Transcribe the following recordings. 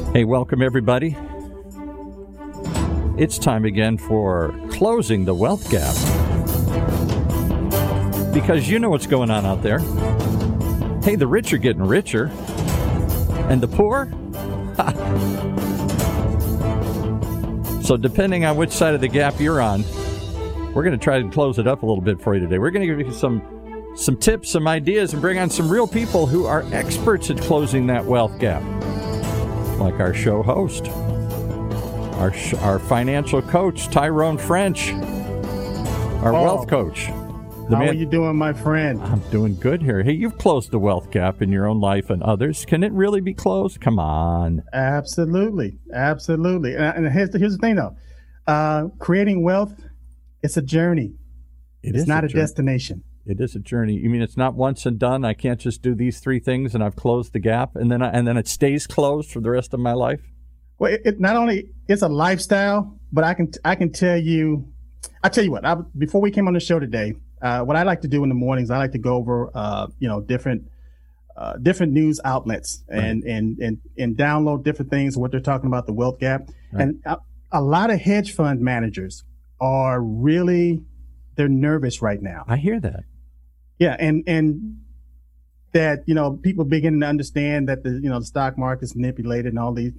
Hey, welcome everybody. It's time again for Closing the Wealth Gap. Because you know what's going on out there. Hey, the rich are getting richer. And the poor? So depending on which side of the gap you're on, we're going to try to close it up a little bit for you today. We're going to give you some tips, some ideas, and bring on some real people who are experts at closing that wealth gap. Like our show host, our financial coach, Tyrone French, our wealth coach. How are you doing, my friend? I'm doing good here. Hey, you've closed the wealth gap in your own life and others. Can it really be closed? Come on. Absolutely. And here's the thing, though. Creating wealth, it's a journey. It's not a destination. It is a journey. You mean it's not once and done? I can't just do these three things and I've closed the gap and then it stays closed for the rest of my life? Well, it not only it's a lifestyle, but I can tell you. I tell you what. Before we came on the show today, what I like to do in the mornings, I like to go over different news outlets and download different things, what they're talking about, the wealth gap. Right. And a lot of hedge fund managers are they're nervous right now. I hear that. Yeah, and that people beginning to understand that the stock market's manipulated and all these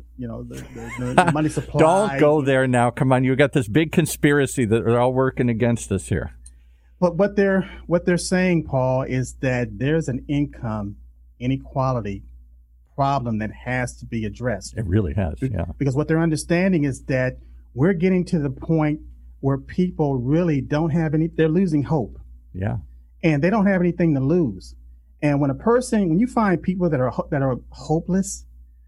the money supply. Don't go there now. Come on, you got this big conspiracy that are all working against us here. But what they're saying, Paul, is that there's an income inequality problem that has to be addressed. It really has, yeah. Because what they're understanding is that we're getting to the point where people really don't have they're losing hope. Yeah. And they don't have anything to lose. And when you find people that are hopeless,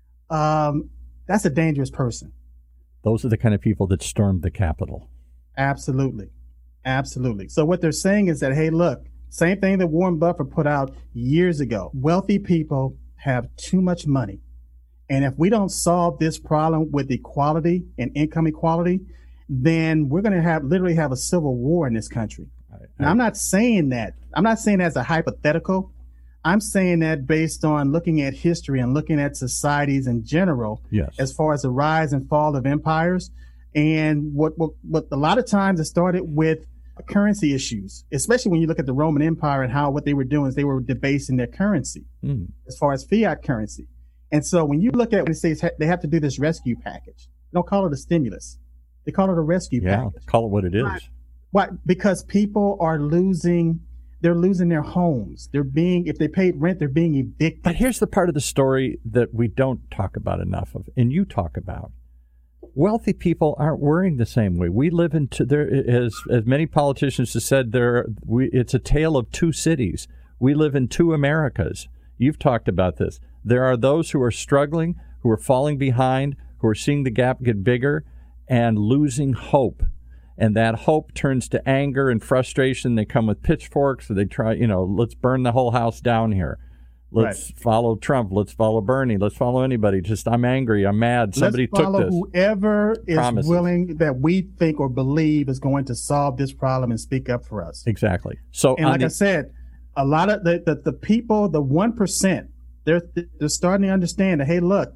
that's a dangerous person. Those are the kind of people that stormed the Capitol. Absolutely. So what they're saying is that, hey, look, same thing that Warren Buffett put out years ago. Wealthy people have too much money. And if we don't solve this problem with equality and income equality, then we're going to literally have a civil war in this country. Now, I'm not saying that as a hypothetical. I'm saying that based on looking at history and looking at societies in general, yes, as far as the rise and fall of empires. And what a lot of times it started with currency issues, especially when you look at the Roman Empire and what they were doing is they were debasing their currency as far as fiat currency. And so when you look at when it says they have to do this rescue package, they don't call it a stimulus. They call it a rescue package. Yeah, call it what it is. Why? Because people are losing their homes. If they paid rent, they're being evicted. But here's the part of the story that we don't talk about enough of, and you talk about. Wealthy people aren't worrying the same way. We live as many politicians have said, it's a tale of two cities. We live in two Americas. You've talked about this. There are those who are struggling, who are falling behind, who are seeing the gap get bigger and losing hope. And that hope turns to anger and frustration. They come with pitchforks, or they try, let's burn the whole house down here. Let's follow Trump. Let's follow Bernie. Let's follow anybody. I'm angry. I'm mad. Somebody took this. Let's follow whoever is willing that we think or believe is going to solve this problem and speak up for us. Exactly. So, and like I said, a lot of the people, the 1%, they're starting to understand that, hey, look,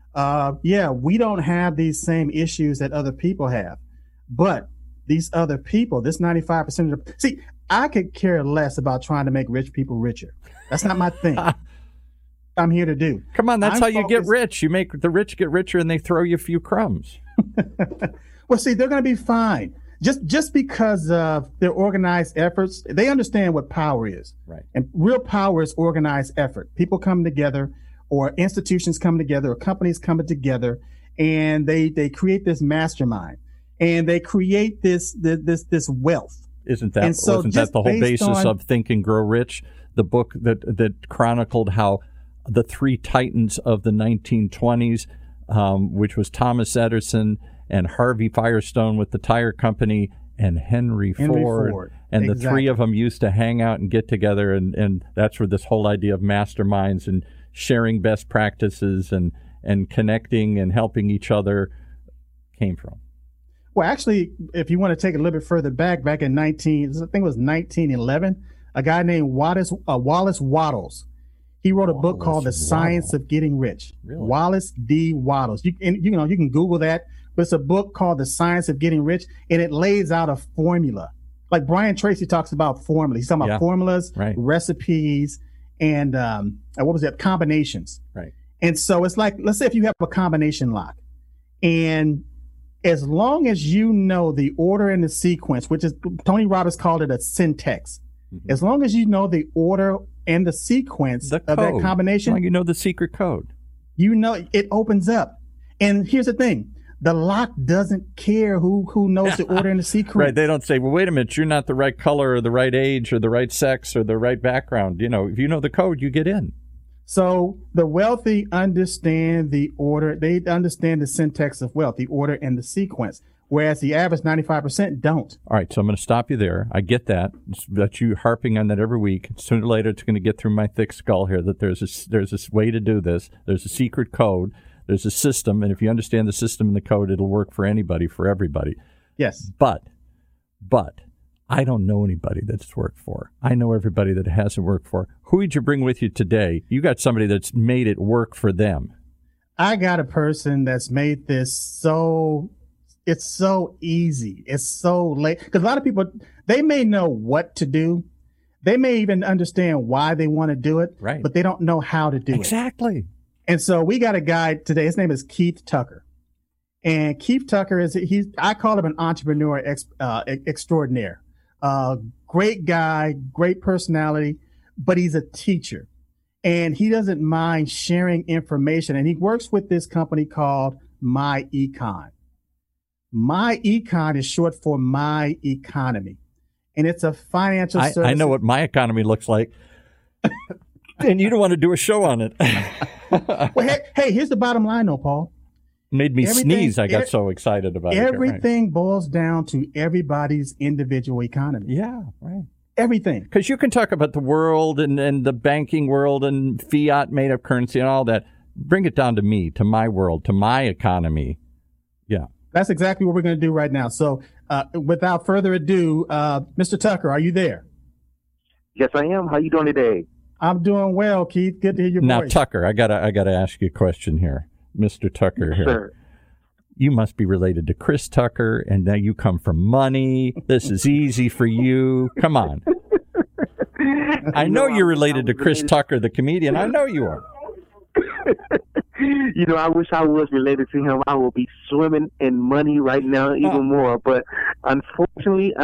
we don't have these same issues that other people have, but these other people, this 95% see, I could care less about trying to make rich people richer. That's not my thing. I'm here to do. Come on, that's how you get rich. You make the rich get richer and they throw you a few crumbs. Well, see, they're going to be fine. Just because of their organized efforts, they understand what power is. Right. And real power is organized effort. People come together, or institutions come together, or companies come together, and they create this mastermind. And they create this wealth. Wasn't that the whole basis of Think and Grow Rich, the book that chronicled how the three titans of the 1920s, which was Thomas Edison and Harvey Firestone with the tire company and Henry Ford. And the three of them used to hang out and get together, and that's where this whole idea of masterminds and sharing best practices and connecting and helping each other came from. Well, actually, if you want to take it a little bit further back in 1911, a guy named Wallace Wattles, He wrote a book called The Science of Getting Rich. Really? Wallace D. Wattles. You can Google that, but it's a book called The Science of Getting Rich, and it lays out a formula. Like Brian Tracy talks about formulas. He's talking about formulas, recipes, and combinations. Right. And so it's like, let's say if you have a combination lock, and as long as you know the order and the sequence, which is Tony Robbins called it a syntax. Mm-hmm. As long as you know the order and the sequence of that combination, like you know the secret code. You know it opens up. And here's the thing. The lock doesn't care who knows the order and the sequence. Right. They don't say, well, wait a minute, you're not the right color or the right age or the right sex or the right background. You know, if you know the code, you get in. So the wealthy understand the order. They understand the syntax of wealth, the order and the sequence, whereas the average 95% don't. All right, so I'm going to stop you there. I get that. That you harping on that every week. Sooner or later, it's going to get through my thick skull here that there's this way to do this. There's a secret code. There's a system, and if you understand the system and the code, it'll work for anybody, for everybody. Yes. But I don't know anybody that's worked for. I know everybody that hasn't worked for. Who did you bring with you today? You got somebody that's made it work for them. I got a person that's made this it's so easy. It's so late. Because a lot of people, they may know what to do. They may even understand why they want to do it, right, but they don't know how to do it. Exactly. And so we got a guy today. His name is Keith Tucker. And Keith Tucker I call him an entrepreneur extraordinaire. Great guy, great personality, but he's a teacher. And he doesn't mind sharing information. And he works with this company called MyEcon. MyEcon is short for My Economy. And it's a financial service. I know what my economy looks like. And you don't want to do a show on it. Well, hey, here's the bottom line, though, Paul. Made me sneeze. I got so excited about it. Everything boils down to everybody's individual economy. Yeah, right. Everything. Because you can talk about the world and the banking world and fiat made up currency and all that. Bring it down to me, to my world, to my economy. Yeah. That's exactly what we're going to do right now. So without further ado, Mr. Tucker, are you there? Yes, I am. How you doing today? I'm doing well, Keith. Good to hear your voice. Now, Tucker, I gotta ask you a question here. Mr. Tucker here. Sure. You must be related to Chris Tucker, and now you come from money. This is easy for you. Come on. I know you're related to Chris Tucker, the comedian. I know you are. You know, I wish I was related to him. I will be swimming in money right now even more. But unfortunately,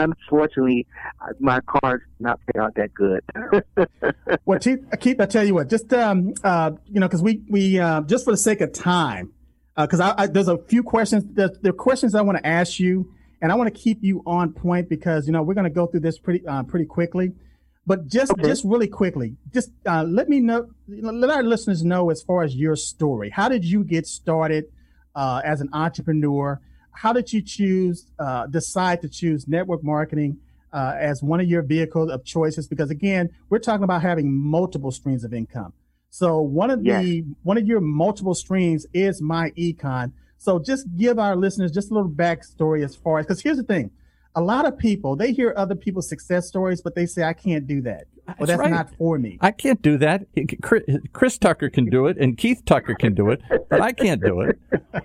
my cards not pay out that good. Well, Keith, I tell you what, just because we just for the sake of time, because there's a few questions. There are questions I want to ask you, and I want to keep you on point because we're going to go through this pretty quickly. But just really quickly, let me know, let our listeners know as far as your story. How did you get started as an entrepreneur? How did you decide to choose network marketing as one of your vehicles of choices? Because again, we're talking about having multiple streams of income. So one of your multiple streams is MyEcon. So just give our listeners just a little backstory as far as, because here's the thing. A lot of people, they hear other people's success stories, but they say, I can't do that. Well, that's right. Not for me. I can't do that. Chris Tucker can do it, and Keith Tucker can do it, but I can't do it.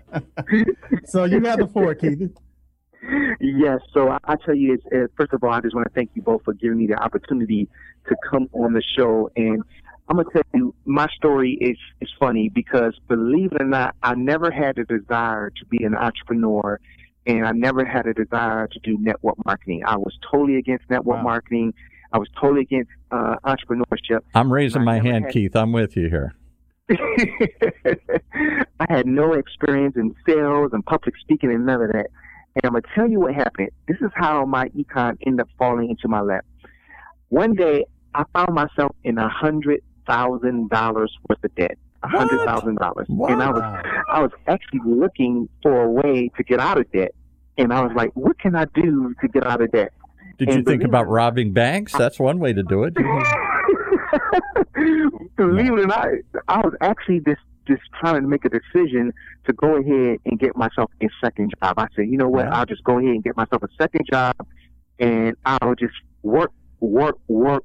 So you have the floor, Keith. Yes. So I tell you, first of all, I just want to thank you both for giving me the opportunity to come on the show. And I'm going to tell you, my story is funny because, believe it or not, I never had a desire to be an entrepreneur. And I never had a desire to do network marketing. I was totally against network marketing. I was totally against entrepreneurship. I'm raising my hand, Keith. I'm with you here. I had no experience in sales and public speaking and none of that. And I'm going to tell you what happened. This is how MyEcon ended up falling into my lap. One day, I found myself in $100,000 worth of debt. $100,000, and I was actually looking for a way to get out of debt, and I was like, "What can I do to get out of debt?" Did you think about robbing banks? That's one way to do it. Believe it or not, I was actually just trying to make a decision to go ahead and get myself a second job. I said, you know what? I'll just go ahead and get myself a second job, and I'll just work work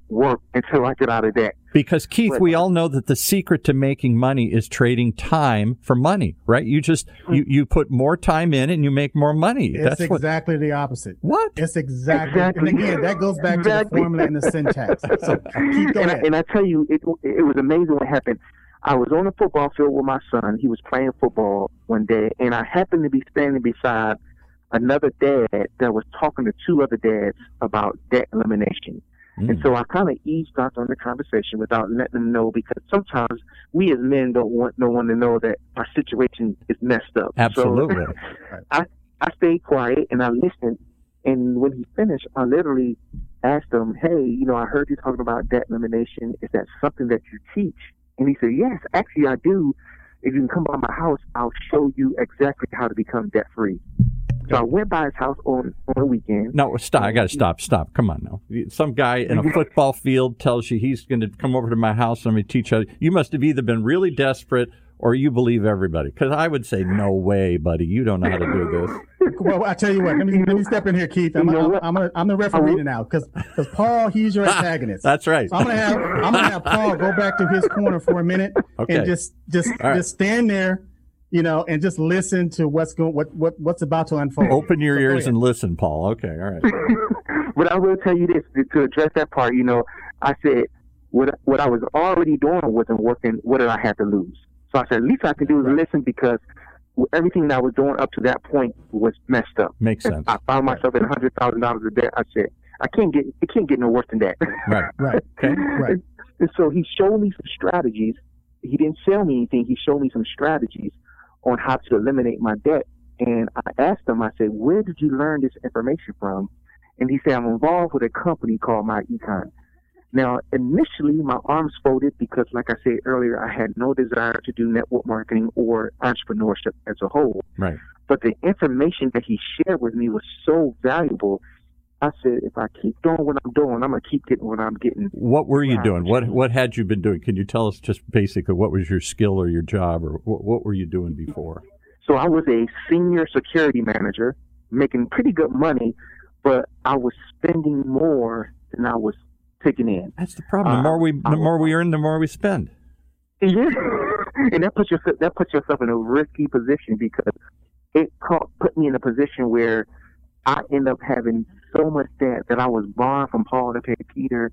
until I get out of debt. Because, Keith, we all know that the secret to making money is trading time for money, right? You just you put more time in and you make more money. It's exactly the opposite. What? It's exactly. And again, that goes back to the formula and the syntax. So keep going. And I tell you, it was amazing what happened. I was on the football field with my son. He was playing football one day, and I happened to be standing beside another dad that was talking to two other dads about debt elimination. And so I kind of eavesdropped on the conversation without letting them know, because sometimes we as men don't want no one to know that our situation is messed up. Absolutely. So I stayed quiet and I listened. And when he finished, I literally asked him, hey, I heard you talking about debt elimination. Is that something that you teach? And he said, yes, actually I do. If you can come by my house, I'll show you exactly how to become debt free. So I went by his house on the weekend. No, stop. I got to stop. Come on now. Some guy in a football field tells you he's going to come over to my house and I'm going to teach you. You must have either been really desperate or you believe everybody. Because I would say, no way, buddy. You don't know how to do this. Well, I tell you what. Let me step in here, Keith. I'm the referee now because Paul, he's your antagonist. That's right. So I'm gonna have Paul go back to his corner for a minute and just stand there. And just listen to what's about to unfold. Open your ears and listen, Paul. Okay, all right. But I will tell you this, to address that part, I said what I was already doing wasn't working. What did I have to lose? So I said, at least I can do is listen, because everything that I was doing up to that point was messed up. Makes sense. I found myself in $100,000 of debt. I said, it can't get no worse than that. Right. Okay. Right. And so he showed me some strategies. He didn't sell me anything. He showed me some strategies on how to eliminate my debt. And I asked him, I said, where did you learn this information from? And he said, I'm involved with a company called My Econ. Now, initially, my arms folded because, like I said earlier, I had no desire to do network marketing or entrepreneurship as a whole. Right. But the information that he shared with me was so valuable. I said, if I keep doing what I'm doing, I'm going to keep getting what I'm getting. What were you doing? What had you been doing? Can you tell us just basically what was your skill or your job, or what were you doing before? So I was a senior security manager, making pretty good money, but I was spending more than I was taking in. That's the problem. The more we earn, the more we spend. Yeah, and that puts yourself in a risky position, because it put me in a position where I end up having so much debt that I was borrowing from Paul to pay Peter,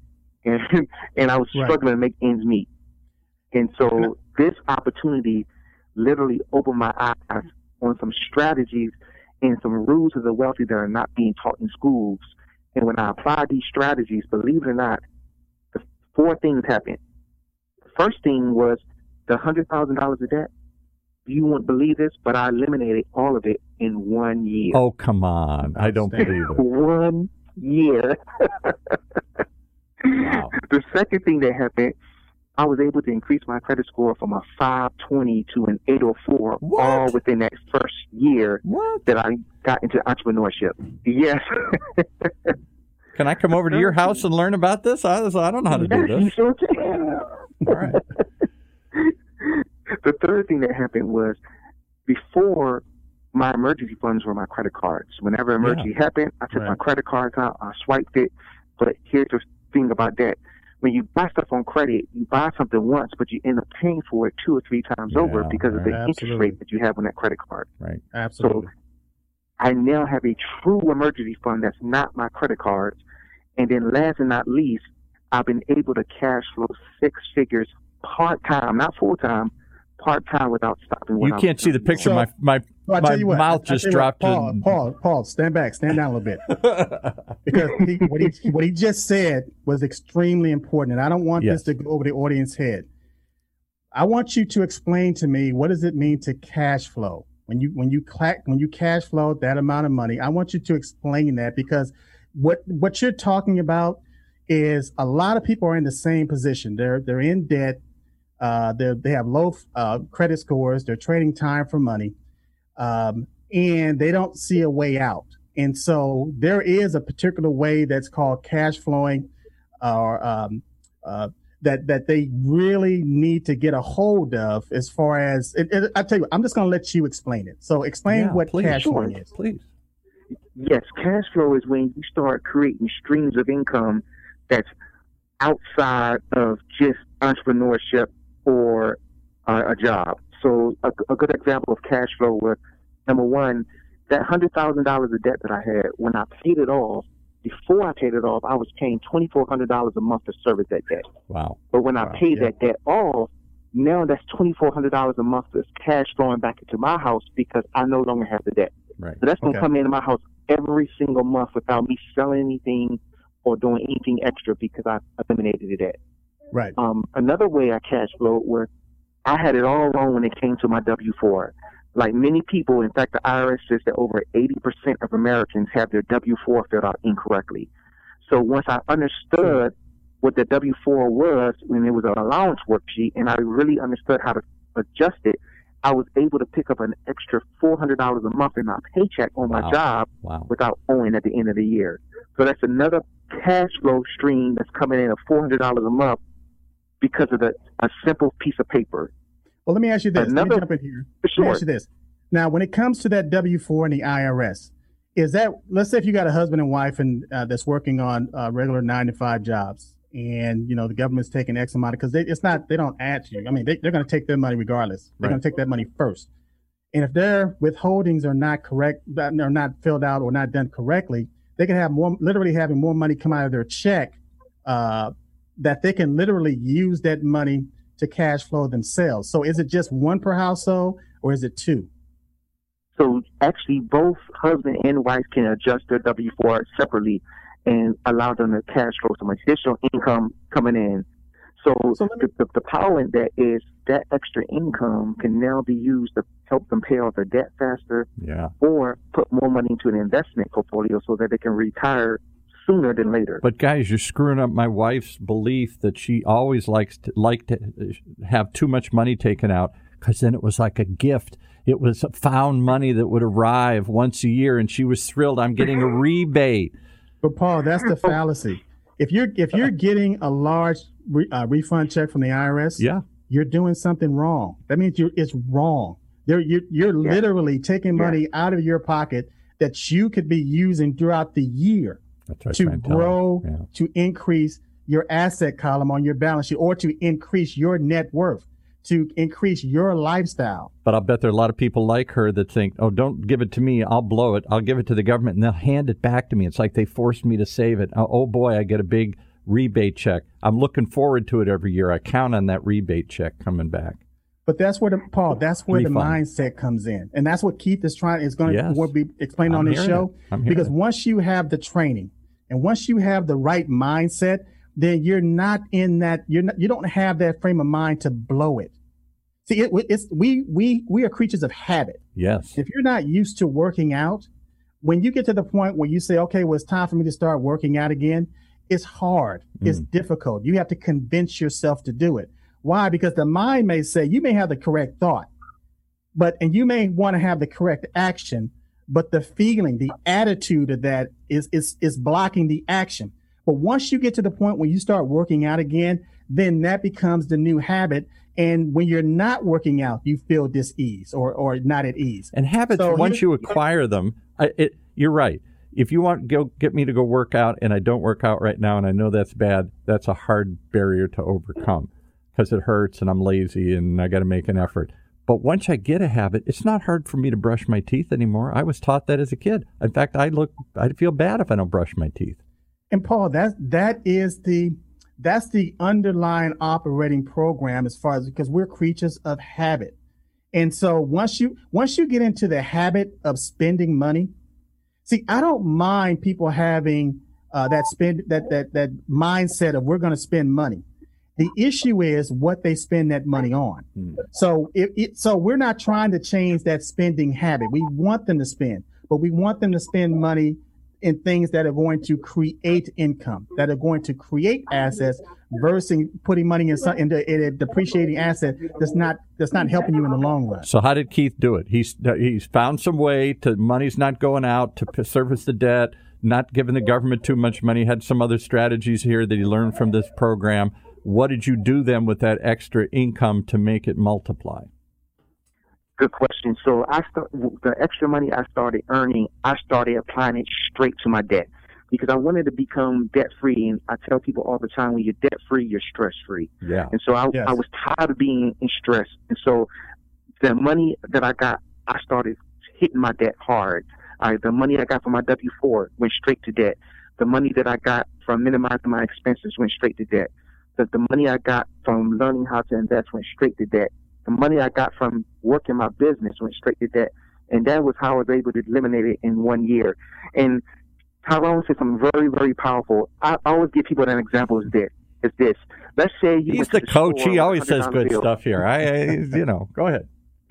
and I was struggling to make ends meet. And so this opportunity literally opened my eyes on some strategies and some rules of the wealthy that are not being taught in schools. And when I applied these strategies, believe it or not, the 4 things happened. The first thing was the $100,000 of debt. You won't believe this, but I eliminated all of it in 1 year. Oh, come on. I don't believe it. 1 year. Wow. The second thing that happened, I was able to increase my credit score from a 520 to an 804, all within that first year that I got into entrepreneurship. Yes. Can I come over to your house and learn about this? I don't know how to do this. You sure can. All right. The third thing that happened was, before, my emergency funds were my credit cards. Whenever emergency happened, I took my credit cards out, I swiped it. But here's the thing about that. When you buy stuff on credit, you buy something once, but you end up paying for it 2 or 3 times over because of the interest rate that you have on that credit card. Right. Absolutely. So I now have a true emergency fund that's not my credit cards. And then last and not least, I've been able to cash flow 6 figures part-time, not full-time, part-time without stopping. You can't see the picture. So, my mouth just dropped. Paul, stand back. Stand down a little bit. Because what he just said was extremely important, and I don't want this to go over the audience's head. I want you to explain to me, what does it mean to cash flow? When you cash flow that amount of money, I want you to explain that, because what you're talking about is a lot of people are in the same position. They're in debt. They have low credit scores. They're trading time for money, and they don't see a way out. And so there is a particular way that's called cash flowing, or that they really need to get a hold of. As far as I tell you, I'm just going to let you explain it. So explain what cash flowing is, please. Yes, cash flow is when you start creating streams of income that's outside of just entrepreneurship or a job. So a good example of cash flow was, number one, that $100,000 of debt that I had, when I paid it off, before I paid it off, I was paying $2,400 a month to service that debt. Wow. But when I paid that debt off, now that's $2,400 a month that's cash flowing back into my house because I no longer have the debt. Right. So that's going to come into my house every single month without me selling anything or doing anything extra because I eliminated the debt. Right. Another way I cash flowed where I had it all wrong when it came to my W-4. Like many people, in fact, the IRS says that over 80% of Americans have their W-4 filled out incorrectly. So once I understood what the W-4 was, when it was an allowance worksheet, and I really understood how to adjust it, I was able to pick up an extra $400 a month in my paycheck on my job without owing at the end of the year. So that's another cash flow stream that's coming in of $400 a month because of a simple piece of paper. Well, let me ask you this. Let me jump in here. Sure. Let me ask you this. Now, when it comes to that W-4 and the IRS, is that, let's say if you got a husband and wife and that's working on regular 9-to-5 jobs, and you know the government's taking X amount because they don't add to you. I mean, they're going to take their money regardless. They're going to take that money first. And if their withholdings are not correct, are not filled out or not done correctly, they can have literally having more money come out of their check that they can literally use that money to cash flow themselves. So is it just one per household or is it two? So actually both husband and wife can adjust their W-4 separately and allow them to cash flow some additional income coming in. So the power in that is that extra income can now be used to help them pay off their debt faster or put more money into an investment portfolio so that they can retire sooner than later. But guys, you're screwing up my wife's belief that she always liked to have too much money taken out because then it was like a gift. It was found money that would arrive once a year, and she was thrilled. I'm getting a rebate. But Paul, that's the fallacy. If you're getting a large refund check from the IRS, you're doing something wrong. That means it's wrong. You're literally taking money out of your pocket that you could be using throughout the year to grow, to increase your asset column on your balance sheet, or to increase your net worth, to increase your lifestyle. But I'll bet there are a lot of people like her that think, oh, don't give it to me. I'll blow it. I'll give it to the government, and they'll hand it back to me. It's like they forced me to save it. Oh, boy, I get a big rebate check. I'm looking forward to it every year. I count on that rebate check coming back. But that's where the mindset comes in. And that's what Keith is going to be explaining on this show. Because once you have the training and once you have the right mindset, then you're not in that, you don't have that frame of mind to blow it. See, we are creatures of habit. Yes. If you're not used to working out, when you get to the point where you say, okay, well, it's time for me to start working out again, it's hard. It's difficult. You have to convince yourself to do it. Why? Because the mind may say, you may have the correct thought, and you may want to have the correct action, but the feeling, the attitude of that is blocking the action. But once you get to the point where you start working out again, then that becomes the new habit. And when you're not working out, you feel dis-ease or not at ease. And habits, once you acquire them, you're right. If you want to get me to go work out and I don't work out right now and I know that's bad, that's a hard barrier to overcome because it hurts and I'm lazy and I got to make an effort. But once I get a habit, it's not hard for me to brush my teeth anymore. I was taught that as a kid. In fact, I feel bad if I don't brush my teeth. And Paul, that's the underlying operating program as far as, because we're creatures of habit. And so once you get into the habit of spending money, see, I don't mind people having that mindset of we're going to spend money. The issue is what they spend that money on. So so we're not trying to change that spending habit. We want them to spend, but we want them to spend money in things that are going to create income, that are going to create assets, versus putting money into a depreciating asset that's not helping you in the long run. So how did Keith do it? He's found some way to, money's not going out to service the debt, not giving the government too much money, had some other strategies here that he learned from this program. What did you do then with that extra income to make it multiply? Good question. So the extra money I started earning, I started applying it straight to my debt. because I wanted to become debt free. And I tell people all the time, when you're debt free, you're stress free. Yeah. And so I was tired of being in stress. And so the money that I got, I started hitting my debt hard. The money I got from my W-4 went straight to debt. The money that I got from minimizing my expenses went straight to debt. The money I got from learning how to invest went straight to debt. The money I got from working my business went straight to debt. And that was how I was able to eliminate it in 1 year. And Tyrone said something very, very powerful. I always give people an example is this. Let's say he's the coach. He always says good stuff here. Go ahead.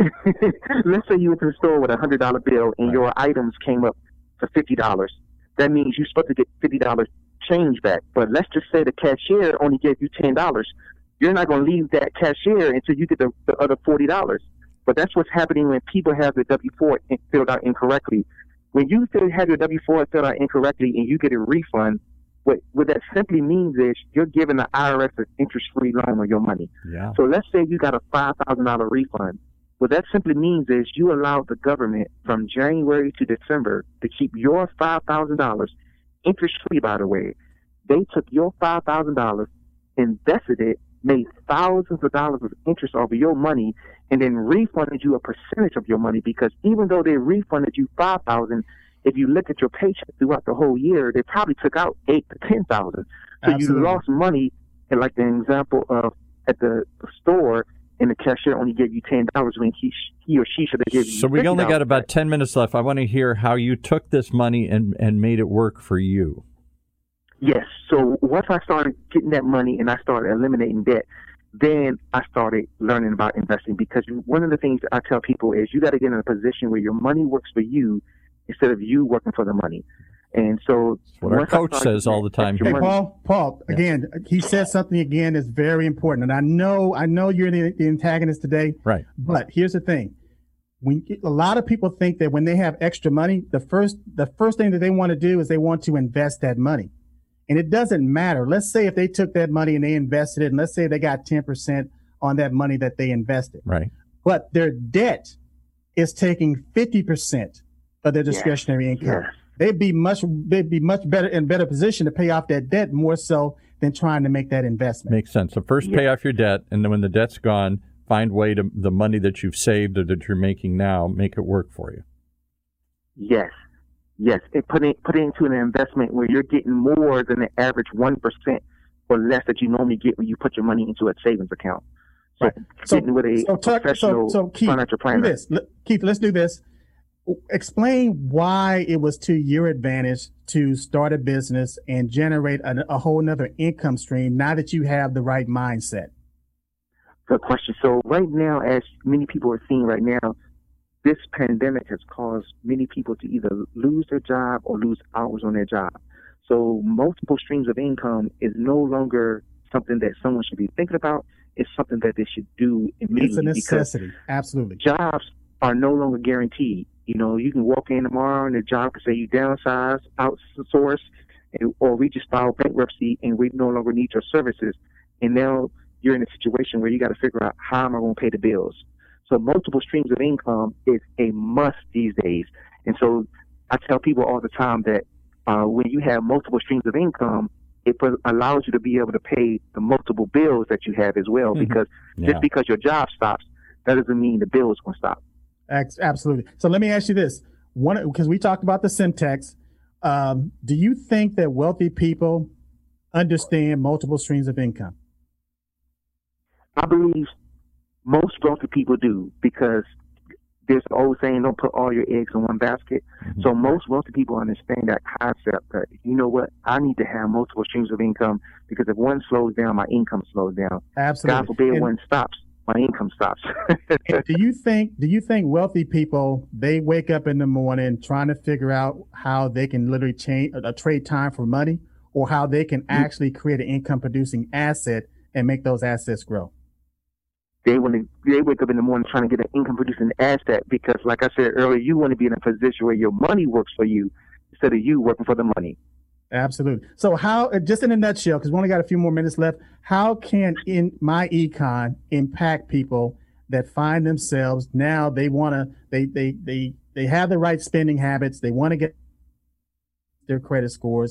Let's say you went to the store with $100 bill and your items came up for $50. That means you're supposed to get $50 change back. But let's just say the cashier only gave you $10. You're not going to leave that cashier until you get the other $40. But that's what's happening when people have their W-4 filled out incorrectly. When you have your W-4 filled out incorrectly and you get a refund, what that simply means is you're giving the IRS an interest-free loan on your money. Yeah. So let's say you got a $5,000 refund. What that simply means is you allowed the government from January to December to keep your $5,000 interest-free, by the way. They took your $5,000, invested it, made thousands of dollars of interest off of your money, and then refunded you a percentage of your money, because even though they refunded you $5,000, if you look at your paycheck throughout the whole year, they probably took out $8,000 to $10,000. So Absolutely. You lost money, and like the example of at the store, and the cashier only gave you $10 when he or she should have given you $50. So we only got about 10 minutes left. I want to hear how you took this money and made it work for you. Yes. So once I started getting that money and I started eliminating debt, then I started learning about investing, because one of the things that I tell people is you got to get in a position where your money works for you instead of you working for the money. And so what our coach says all the time. Hey, Paul, again, he says something again that's very important. And I know you're the antagonist today. Right. But here's the thing. A lot of people think that when they have extra money, the first thing that they want to do is they want to invest that money. And it doesn't matter. Let's say if they took that money and they invested it, and let's say they got 10% on that money that they invested. Right. But their debt is taking 50% of their discretionary income. Yeah. They'd be much better position to pay off that debt more so than trying to make that investment. Makes sense. So first pay off your debt, and then when the debt's gone, find way to the money that you've saved or that you're making now, make it work for you. Yes. And put it into an investment where you're getting more than the average 1% or less that you normally get when you put your money into a savings account. So, right. Getting with a professional Keith, financial planner. Keith, let's do this. Explain why it was to your advantage to start a business and generate a whole nother income stream now that you have the right mindset. Good question. So right now, as many people are seeing right now, this pandemic has caused many people to either lose their job or lose hours on their job. So multiple streams of income is no longer something that someone should be thinking about. It's something that they should do immediately. It's a necessity. Absolutely. Jobs are no longer guaranteed. You know, you can walk in tomorrow and the job could say you downsize, outsource, or we just file bankruptcy and we no longer need your services. And now you're in a situation where you got to figure out, how am I going to pay the bills? So multiple streams of income is a must these days. And so I tell people all the time that when you have multiple streams of income, it allows you to be able to pay the multiple bills that you have as well. Mm-hmm. Because just because your job stops, that doesn't mean the bills will stop. Absolutely. So let me ask you this. Because we talked about the Syntax, do you think that wealthy people understand multiple streams of income? I believe most wealthy people do, because there's an old saying, don't put all your eggs in one basket. Mm-hmm. So most wealthy people understand that concept that, you know what, I need to have multiple streams of income, because if one slows down, my income slows down. Absolutely. God forbid one stops, my income stops. Do you think wealthy people, they wake up in the morning trying to figure out how they can literally trade time for money, or how they can actually create an income producing asset and make those assets grow? They wake up in the morning trying to get an income producing asset, because like I said earlier, you want to be in a position where your money works for you instead of you working for the money. Absolutely. So how, just in a nutshell, because we only got a few more minutes left, how can My Econ impact people that find themselves now they have the right spending habits, they want to get their credit scores,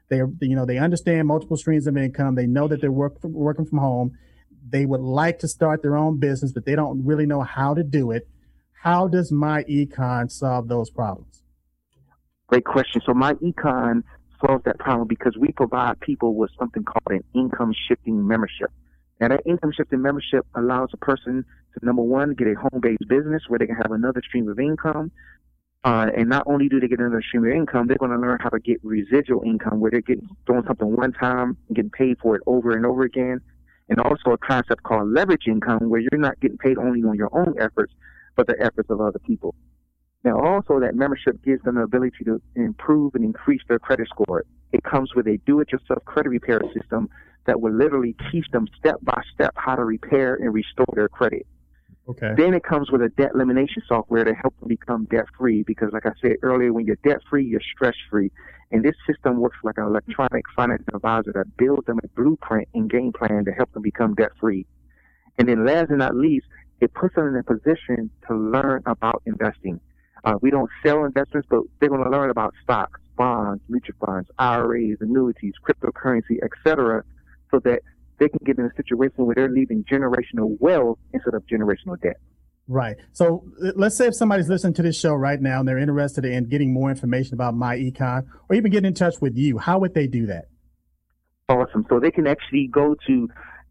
They understand multiple streams of income. They know that they're working from home. They would like to start their own business, but they don't really know how to do it. How does MyEcon solve those problems? Great question. So MyEcon solves that problem because we provide people with something called an income shifting membership. Now, that income shifting membership allows a person to, number one, get a home-based business where they can have another stream of income. And not only do they get another stream of income, they're going to learn how to get residual income where they're doing something one time and getting paid for it over and over again. And also a concept called leverage income where you're not getting paid only on your own efforts, but the efforts of other people. Now, also that membership gives them the ability to improve and increase their credit score. It comes with a do-it-yourself credit repair system that will literally teach them step by step how to repair and restore their credit. Okay. Then it comes with a debt elimination software to help them become debt-free because, like I said earlier, when you're debt-free, you're stress-free. And this system works like an electronic financial advisor that builds them a blueprint and game plan to help them become debt-free. And then last but not least, it puts them in a position to learn about investing. We don't sell investments, but they're going to learn about stocks, bonds, mutual funds, IRAs, annuities, cryptocurrency, etc., so that they can get in a situation where they're leaving generational wealth instead of generational debt. Right. So let's say if somebody's listening to this show right now and they're interested in getting more information about MyEcon or even getting in touch with you, how would they do that? Awesome. So they can actually go to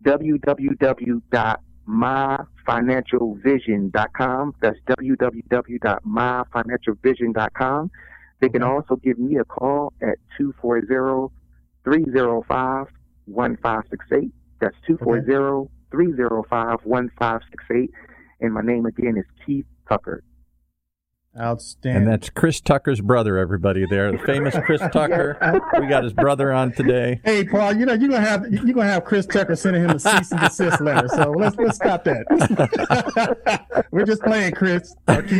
www.myfinancialvision.com. That's www.myfinancialvision.com. They can also give me a call at 240-305-1568. That's 240-305-1568. And my name again is Keith Tucker. Outstanding. And that's Chris Tucker's brother, everybody there. The famous Chris Tucker. We got his brother on today. Hey, Paul, you're gonna have Chris Tucker sending him a cease and desist letter. So let's stop that. We're just playing, Chris.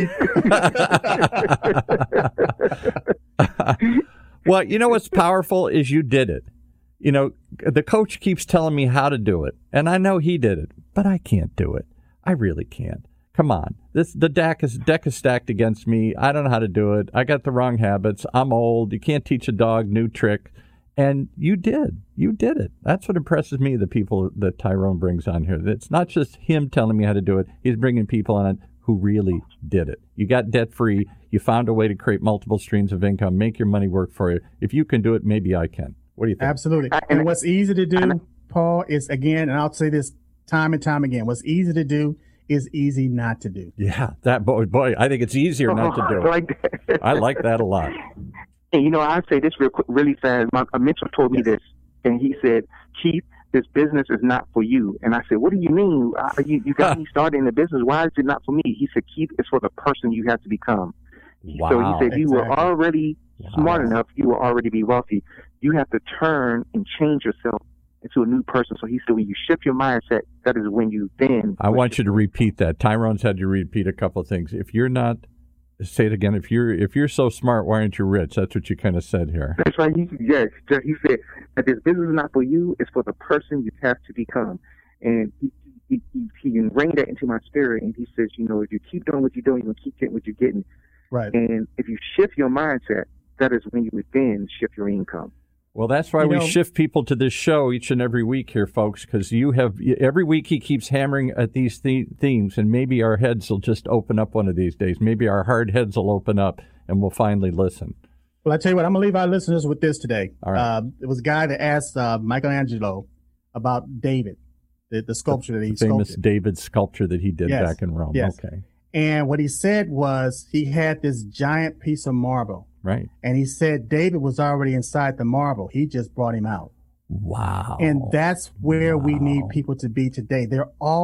Well, you know what's powerful is you did it. You know, the coach keeps telling me how to do it, and I know he did it, but I can't do it. I really can't. Come on. The deck is stacked against me. I don't know how to do it. I got the wrong habits. I'm old. You can't teach a dog new trick. And you did. You did it. That's what impresses me, the people that Tyrone brings on here. It's not just him telling me how to do it. He's bringing people on who really did it. You got debt-free. You found a way to create multiple streams of income, make your money work for you. If you can do it, maybe I can. What do you think? Absolutely. And what's easy to do, Paul, is, again, and I'll say this time and time again, what's easy to do is easy not to do. Yeah, that boy, I think it's easier not to do it. I like that a lot. And you know, I'll say this real quick, really fast. A mentor told me this, and he said, Keith, this business is not for you. And I said, what do you mean? You got me started in the business. Why is it not for me? He said, Keith, it's for the person you have to become. Wow. So he said, you were already smart enough. You will already be wealthy. You have to turn and change yourself into a new person. So he said, when you shift your mindset, that is when you then. I want you to repeat that. Tyrone's had you repeat a couple of things. If you're not, say it again. If you're so smart, why aren't you rich? That's what you kind of said here. That's right. He said that this business is not for you. It's for the person you have to become. And he ingrained that into my spirit. And he says, you know, if you keep doing what you're doing, you're going to keep getting what you're getting. Right. And if you shift your mindset, that is when you would then shift your income. Well, that's why we shift people to this show each and every week here, folks, because every week he keeps hammering at these themes, and maybe our heads will just open up one of these days. Maybe our hard heads will open up, and we'll finally listen. Well, I tell you what, I'm going to leave our listeners with this today. All right. It was a guy that asked Michelangelo about David, the sculpture that he sculpted. Famous David sculpture that he did back in Rome. Yes. Okay. And what he said was he had this giant piece of marble. Right. And he said David was already inside the marble. He just brought him out. Wow. And that's where we need people to be today. They're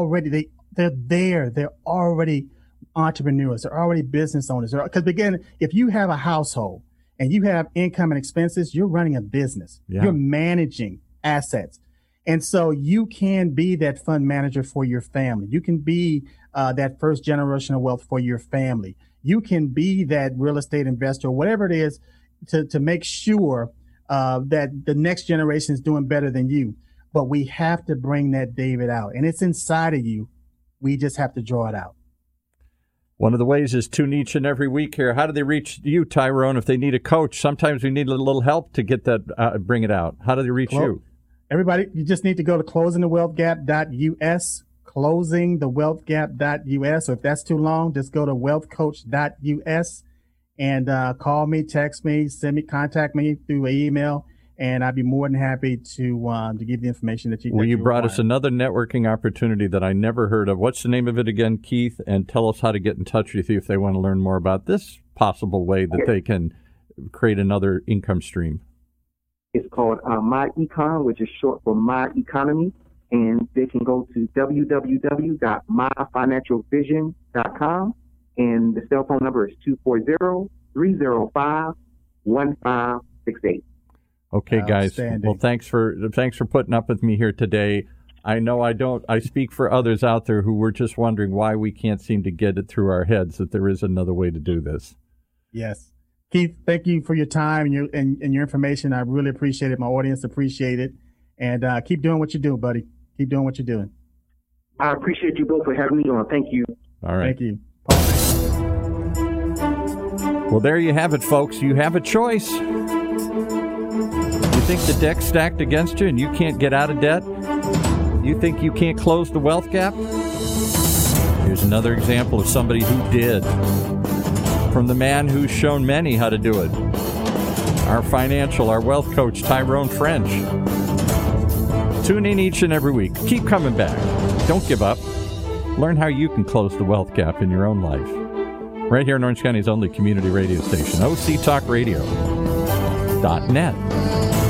there. They're already entrepreneurs. They're already business owners. Because again, if you have a household and you have income and expenses, you're running a business. Yeah. You're managing assets. And so you can be that fund manager for your family. You can be that first generational wealth for your family. You can be that real estate investor, whatever it is, to make sure that the next generation is doing better than you. But we have to bring that David out. And it's inside of you. We just have to draw it out. One of the ways is tune each and every week here. How do they reach you, Tyrone, if they need a coach? Sometimes we need a little help to get that, bring it out. How do they reach you? Everybody, you just need to go to closingthewealthgap.us, closingthewealthgap.us. So if that's too long, just go to wealthcoach.us and call me, text me, contact me through an email. And I'd be more than happy to give the information that you. Well, you brought us another networking opportunity that I never heard of. What's the name of it again, Keith? And tell us how to get in touch with you if they want to learn more about this possible way that they can create another income stream. It's called My Econ, which is short for My Economy, and they can go to www.myfinancialvision.com, and the cell phone number is 240-305-1568. Okay, guys. Well, thanks for putting up with me here today. I know I speak for others out there who were just wondering why we can't seem to get it through our heads that there is another way to do this. Yes. Keith, thank you for your time and your information. I really appreciate it. My audience appreciate it. And keep doing what you do, buddy. Keep doing what you're doing. I appreciate you both for having me on. Thank you. All right. Thank you. Well, there you have it, folks. You have a choice. You think the deck's stacked against you and you can't get out of debt? You think you can't close the wealth gap? Here's another example of somebody who did. From the man who's shown many how to do it. Our wealth coach, Tyrone French. Tune in each and every week. Keep coming back. Don't give up. Learn how you can close the wealth gap in your own life. Right here in Orange County's only community radio station, OCTalkRadio.net.